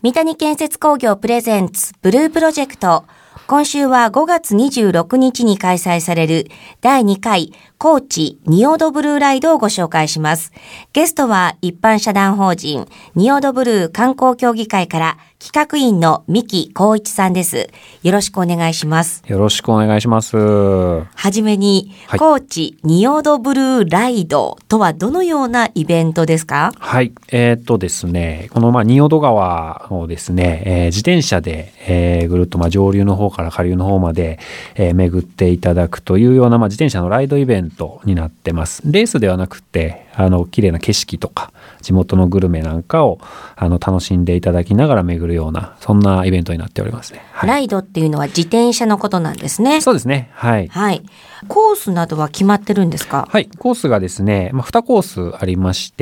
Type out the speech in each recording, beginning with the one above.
三谷建設工業プレゼンツブループロジェクト。今週は5月26日に開催される第2回高知仁淀ブルーライドをご紹介します。ゲストは一般社団法人仁淀ブルー観光協議会から企画員の三木浩一さんです。よろしくお願いします。 よろしくお願いします。 はじめに、高知仁淀ブルーライドとはどのようなイベントですか？ はい。ですね、この仁淀川をですね、自転車で、ぐるっと上流の方から下流の方まで、巡っていただくというような、自転車のライドイベントになってます。レースではなくて、綺麗な景色とか地元のグルメなんかを楽しんでいただきながら巡るような、そんなイベントになっておりますね。はい、 ライドっていうのは自転車のことなんですね。 そうですね。はい。 はい。コースなどは決まってるんですか？ はい。コースがですね、2コースありまして、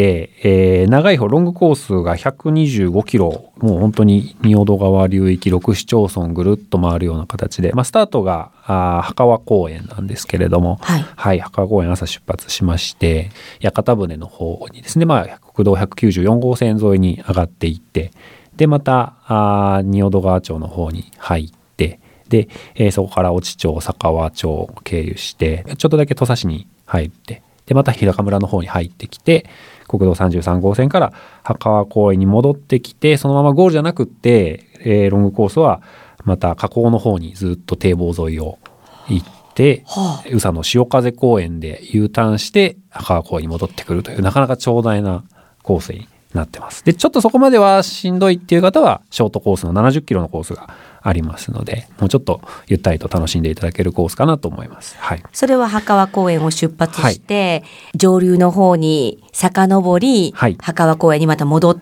長い方、ロングコースが125キロ、もう本当に仁淀川流域6市町村ぐるっと回るような形で、スタートが墓輪公園なんですけれども、 はい。 はい。墓輪公園朝出発しまして、屋形船の方にですね、国道194号線沿いに上がっていって、で、また、仁淀川町の方に入って、で、そこから越知町、佐川町を経由して、ちょっとだけ土佐市に入って、で、また日高村の方に入ってきて、国道33号線から墓輪公園に戻ってきて、そのままゴールじゃなくって、ロングコースはまた河口の方にずっと堤防沿いを行って、宇佐の潮風公園で U ターンして墓輪公園に戻ってくるという、なかなか長大なコースになってます。で、ちょっとそこまではしんどいっていう方は、ショートコースの70キロのコースがありますので、もうちょっとゆったりと楽しんでいただけるコースかなと思います。はい。 それは墓輪公園を出発して、上流の方に遡り、墓輪公園にまた戻って、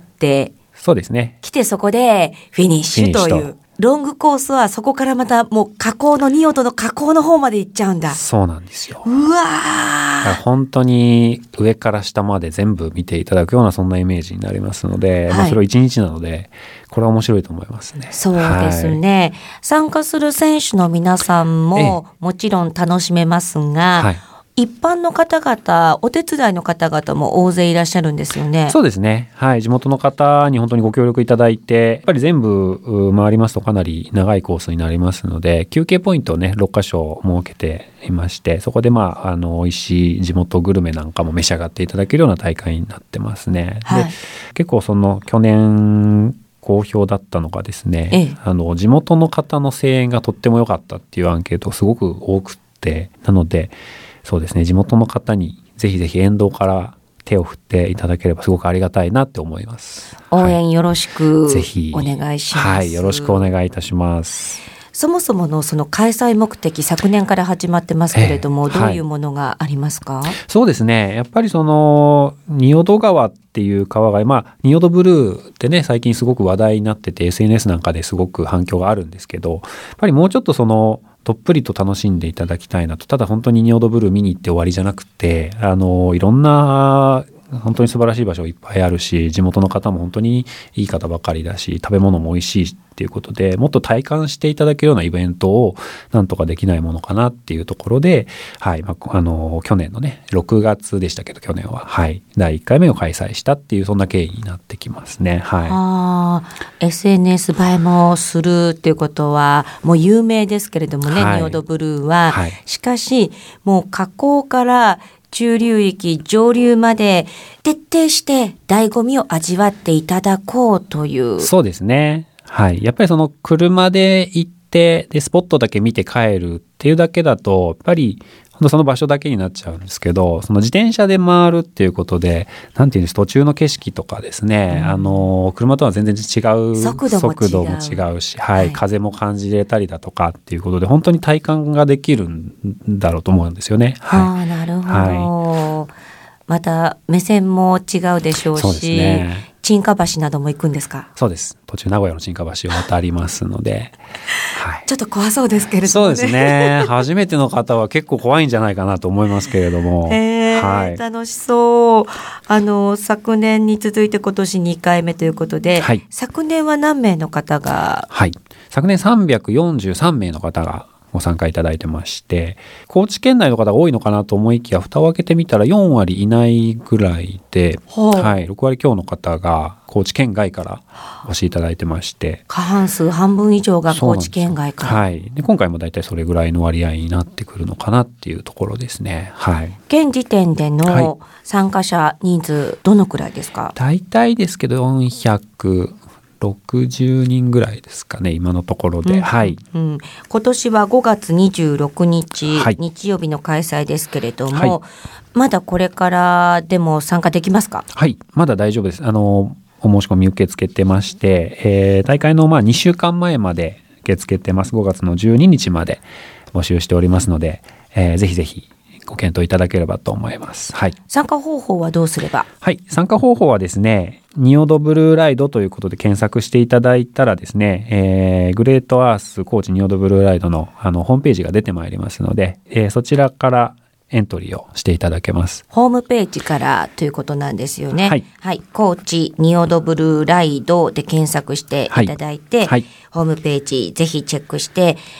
そうですね。 来てそこでフィニッシュという。ロングコースはそこからまたもう河口の仁淀の河口の方まで行っちゃうんだ。 そうなんですよ。 うわー。 本当に上から下まで全部見ていただくようなそんなイメージになりますので、それを1日なので、これは面白いと思いますね。 そうですね。参加する選手の皆さんももちろん楽しめますが、一般の方々、お手伝いの方々も大勢いらっしゃるんですよね。 そうですね。はい。地元の方に本当にご協力いただいて、やっぱり全部回りますとかなり長いコースになりますので、休憩ポイントをね、6カ所設けていまして、そこで美味しい地元グルメなんかも召し上がっていただけるような大会になってますね。で、結構去年、好評だったのがですね、地元の方の声援がとっても良かったっていうアンケートがすごく多くって、なので、そうですね、地元の方にぜひぜひ沿道から手を振っていただければすごくありがたいなって思います。 応援よろしくぜひお願いします。 はい、よろしくお願いいたします。 そもそものその開催目的、昨年から始まってますけれども、どういうものがありますか？ そうですね、やっぱり仁淀川っていう川が、仁淀ブルーってね、最近すごく話題になってて SNS なんかですごく反響があるんですけど、やっぱりもうちょっとどっぷりと楽しんでいただきたいなと。ただ本当に仁淀ブルー見に行って終わりじゃなくて、いろんな本当に素晴らしい場所いっぱいあるし、地元の方も本当にいい方ばかりだし、食べ物も美味しいっていうことで、もっと体感していただけるようなイベントをなんとかできないものかなっていうところで、はい、去年のね、6月でしたけど、去年は、はい、第1回目を開催したっていう、そんな経緯になってきますね。はい。 SNS 映えもするっていうことは、もう有名ですけれどもね、仁淀ブルーは。しかし、もう河口から中流域、上流まで徹底して醍醐味を味わっていただこうという。 そうですね。はい。やっぱり車で行って、で、スポットだけ見て帰るっていうだけだと、やっぱり、その場所だけになっちゃうんですけど、自転車で回るっていうことで、なんていうんです、途中の景色とかですね、車とは全然違う速度も違うし、はい、風も感じれたりだとかっていうことで、本当に体感ができるんだろうと思うんですよね。 はい。なるほど。また目線も違うでしょうし、 そうですね。 沈下橋なども行くんですか？ そうです。途中名古屋の沈下橋を渡りますので、 ちょっと怖そうですけれどもね。 そうですね。初めての方は結構怖いんじゃないかなと思いますけれども、 楽しそう。昨年に続いて今年2回目ということで、昨年は何名の方が？ 昨年343名の方がご参加いただいてまして、高知県内の方が多いのかなと思いきや、蓋を開けてみたら4割いないぐらいで、はい、6割強の方が高知県外からお越しいただいてまして、 過半数半分以上が高知県外から。 はい、で今回もだいたいそれぐらいの割合になってくるのかなっていうところですね。はい、 現時点での参加者人数どのくらいですか？ だいたいですけど460人ぐらいですかね、今のところで。はい、 今年は5月26日、 はい、 日曜日の開催ですけれども、まだこれからでも参加できますか？ はい、まだ大丈夫です。お申し込み受け付けてまして、大会の2週間前まで受け付けてます。5月の12日まで募集しておりますので、ぜひぜひご検討いただければと思います。はい、 参加方法はどうすれば？はい、 参加方法はですね、仁淀ブルーライドということで検索していただいたらですね、グレートアース高知仁淀ブルーライドのホームページが出てまいりますので、そちらからエントリーをしていただけます。 ホームページからということなんですよね。 はい、 はい、高知仁淀ブルーライドで検索していただいて、はい、ホームページぜひチェックして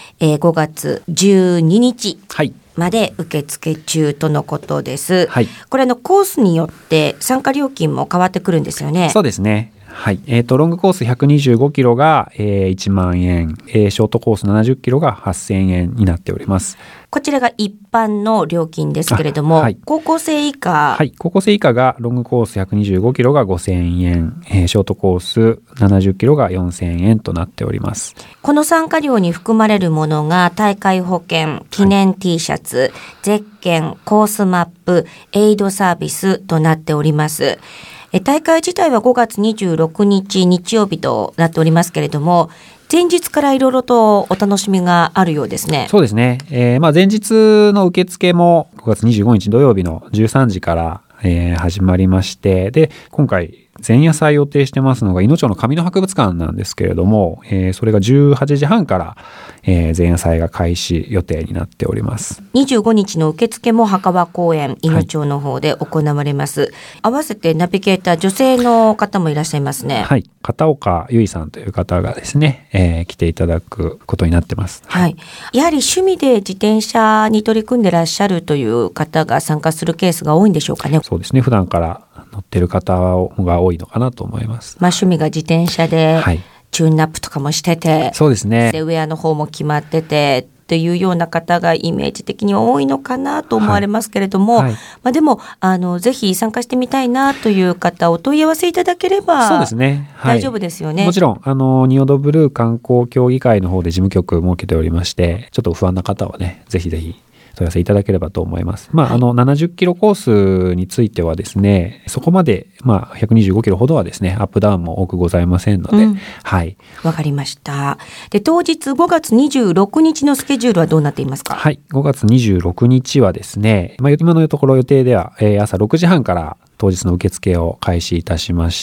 、5月12日まで受付中とのことです。はい、これコースによって参加料金も変わってくるんですよね。 そうですね。はい、ロングコース125キロが、1万円、ショートコース70キロが8000円になっております。 こちらが一般の料金ですけれども、はい、高校生以下、 はい、高校生以下がロングコース125キロが5000円、ショートコース70キロが4000円となっております。 この参加料に含まれるものが大会保険、記念 T シャツ、ゼッケン、コースマップ、エイドサービスとなっております。大会自体は5月26日日曜日となっておりますけれども、前日からいろいろとお楽しみがあるようですね。 そうですね。前日の受付も5月25日土曜日の13時から、始まりまして、で今回前夜祭予定してますのが伊野町の上野博物館なんですけれども、それが18時半から、前夜祭が開始予定になっております。 25日の受付も墓場公園伊野町の方で行われます。はい、合わせてナビゲーター女性の方もいらっしゃいますね。 はい、片岡由衣さんという方がですね、来ていただくことになってます。 はい、やはり趣味で自転車に取り組んでらっしゃるという方が参加するケースが多いんでしょうかね。 そうですね、普段から乗ってる方が多いのかなと思います。 趣味が自転車で、はい、チューンナップとかもしてて、 そうですね、 でウェアの方も決まっててというような方がイメージ的には多いのかなと思われますけれども、はいはい、でもぜひ参加してみたいなという方お問い合わせいただければ、そうですね、はい、大丈夫ですよね。 もちろん仁淀ブルー観光協議会の方で事務局を設けておりまして、ちょっと不安な方はね、ぜひぜひ問い合わせいただければと思います。70キロコースについてはですね、そこまで125キロほどはですね、アップダウンも多くございませんので、はい。 わかりました。で、当日5月26日のスケジュールはどうなっていますか？ はい、5月26日はですね、今のところ予定では、朝6時半から当日の受付を開始いたしまして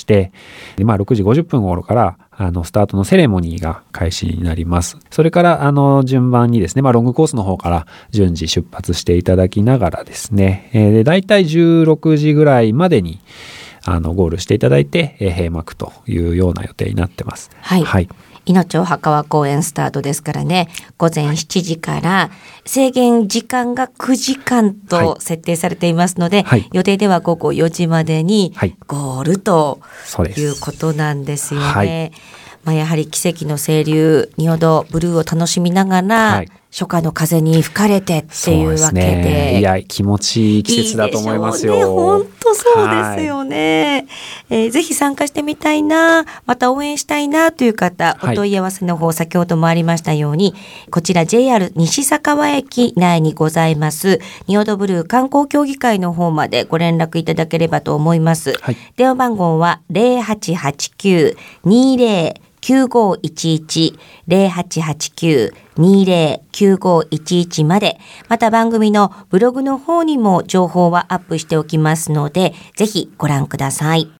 、6時50分頃からスタートのセレモニーが開始になります。それから順番にですね、ロングコースの方から順次出発していただきながらですね、だいたい16時ぐらいまでにゴールしていただいて、閉幕というような予定になってます。 はい。はい、伊野町墓場公園スタートですからね、午前7時から制限時間が9時間と設定されていますので、はい、予定では午後4時までにゴールということなんですよね。やはり奇跡の清流仁淀ブルーを楽しみながら、はい、初夏の風に吹かれてっていうわけ で、 いや気持ちいい季節だと思いますよ。いいでしょうね、 本当そうですよね。ぜひ参加してみたいな、また応援したいなという方、お問い合わせの方、先ほどもありましたように、こちら JR 西坂和駅内にございます仁淀ブルー観光協議会の方までご連絡いただければと思います。はい、電話番号は 0889-20-9511 0889-20-9511まで、また番組のブログの方にも情報はアップしておきますので、ぜひご覧ください。